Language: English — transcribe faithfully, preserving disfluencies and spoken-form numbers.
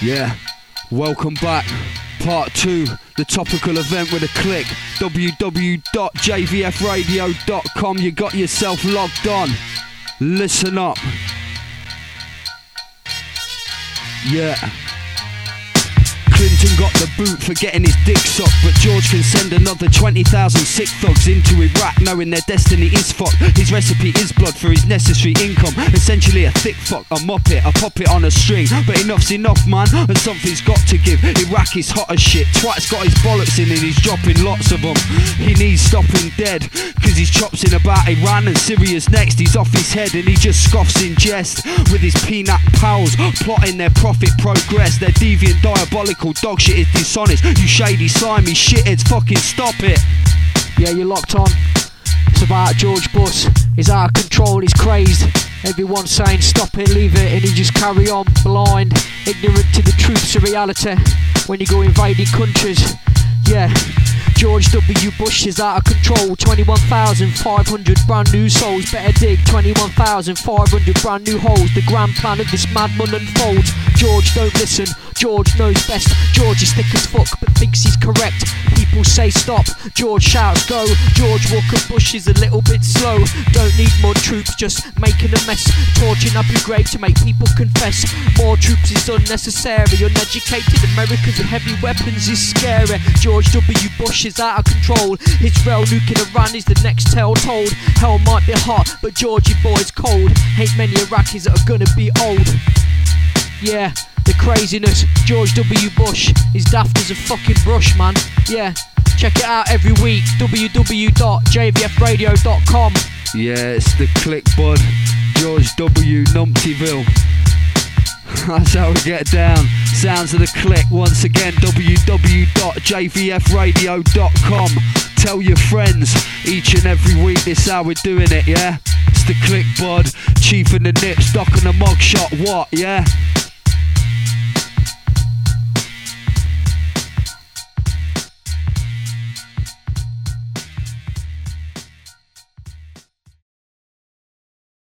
Yeah, welcome back. Part two, the topical event with a click. w w w dot j v f radio dot com. You got yourself logged on. Listen up. Yeah. Clinton got the boot for getting his dick sucked, but George can send another twenty thousand sick thugs into Iraq knowing their destiny is fucked. His recipe is blood for his necessary income. Essentially a thick fuck, a muppet, a puppet on a string. But enough's enough, man, and something's got to give. Iraq is hot as shit, Twat's got his bollocks in and he's dropping lots of them. He needs stopping dead, cause he's chops in about Iran and Syria's next. He's off his head and he just scoffs in jest with his peanut pals, plotting their profit progress. Their deviant, diabolical dog shit is dishonest. You shady, slimy shitheads, fucking stop it. Yeah, you're locked on. It's about George Bush. He's out of control, he's crazed. Everyone's saying stop it, leave it, and he just carry on blind, ignorant to the truths of reality when you go invading countries. Yeah, George W. Bush is out of control. Twenty-one thousand five hundred brand new souls. Better dig twenty-one thousand five hundred brand new holes. The grand plan of this madman unfolds. George, don't listen, George knows best. George is thick as fuck but thinks he's correct. People say stop, George shouts go. George Walker Bush is a little bit slow. Don't need more troops, just making a mess. Torching Abu Ghraib to make people confess. More troops is unnecessary. Uneducated Americans with heavy weapons is scary. George W. Bush is out of control. Israel nuking Iran is the next tale told. Hell might be hot, but Georgie boy's cold. Ain't many Iraqis that are gonna be old. Yeah, the craziness. George W. Bush is daft as a fucking brush, man. Yeah, check it out every week. w w w dot j v f radio dot com. Yeah, it's the click, bud. George W. Numptyville. That's how we get down. Sounds of the click. Once again, w w w dot j v f radio dot com. Tell your friends each and every week. This how we're doing it, yeah? It's the click, bud. Chief and the nips, Doc and the mugshot. What, yeah?